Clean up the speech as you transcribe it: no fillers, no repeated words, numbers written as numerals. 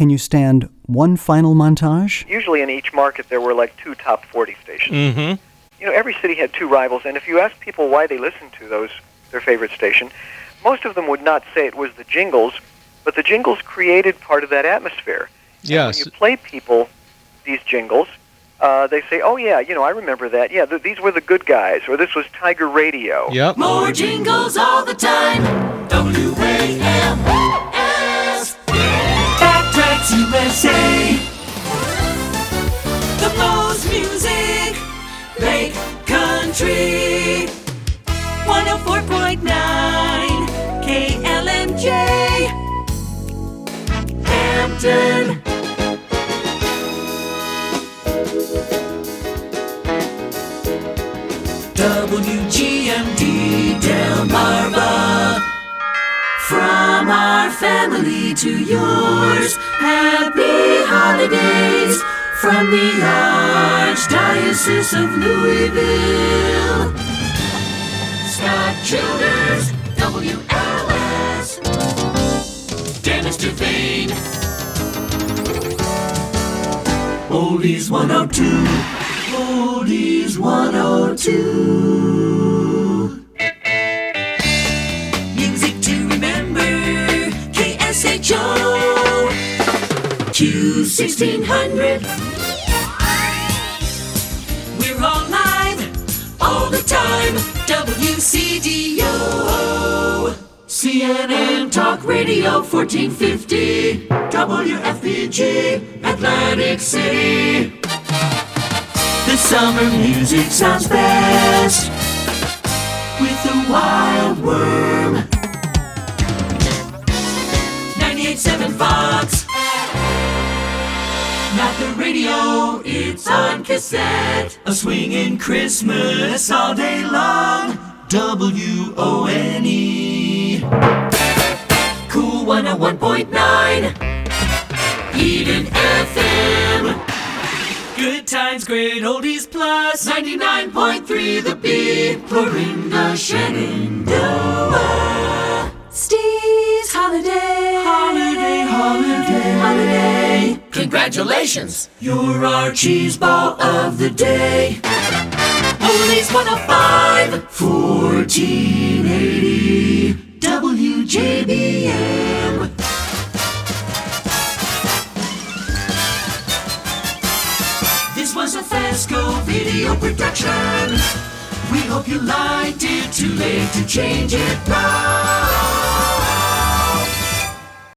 can you stand one final montage? Usually in each market there were like 2 top 40 stations. Mm-hmm. You know, every city had 2 rivals, and if you ask people why they listened to their favorite station, most of them would not say it was the jingles, but the jingles created part of that atmosphere. Yes. And when you play people these jingles, they say, oh, yeah, you know, I remember that. Yeah, these were the good guys, or this was Tiger Radio. Yep. More jingles all the time. WAMS. Backtracks USA. The most music. Lake Country. 104.9 KLMJ. Hampton. WGMD Delmarva. From our family to yours, happy holidays from the Archdiocese of Louisville. Scott Childers, WLS. Dennis Devane. Oldies 102. Oldies 102. Music to remember. KSHO. Q1600. We're all live all the time. WCDO. CNN Talk Radio 1450. WFPG Atlantic City. The summer music sounds best with the Wild Worm. 98.7 Fox. Not the radio, it's on cassette. A swinging Christmas all day long. WONE. Cool 101.9. Eden FM. Good times, great oldies plus 99.3 The Big Florinda Shenandoah. Steve's Holiday. Holiday, holiday, holiday. Congratulations, you're our cheese ball of the day. Oldies 105, 1480 WJBM. This was a Fesco video production. We hope you liked it. Too late to change it now.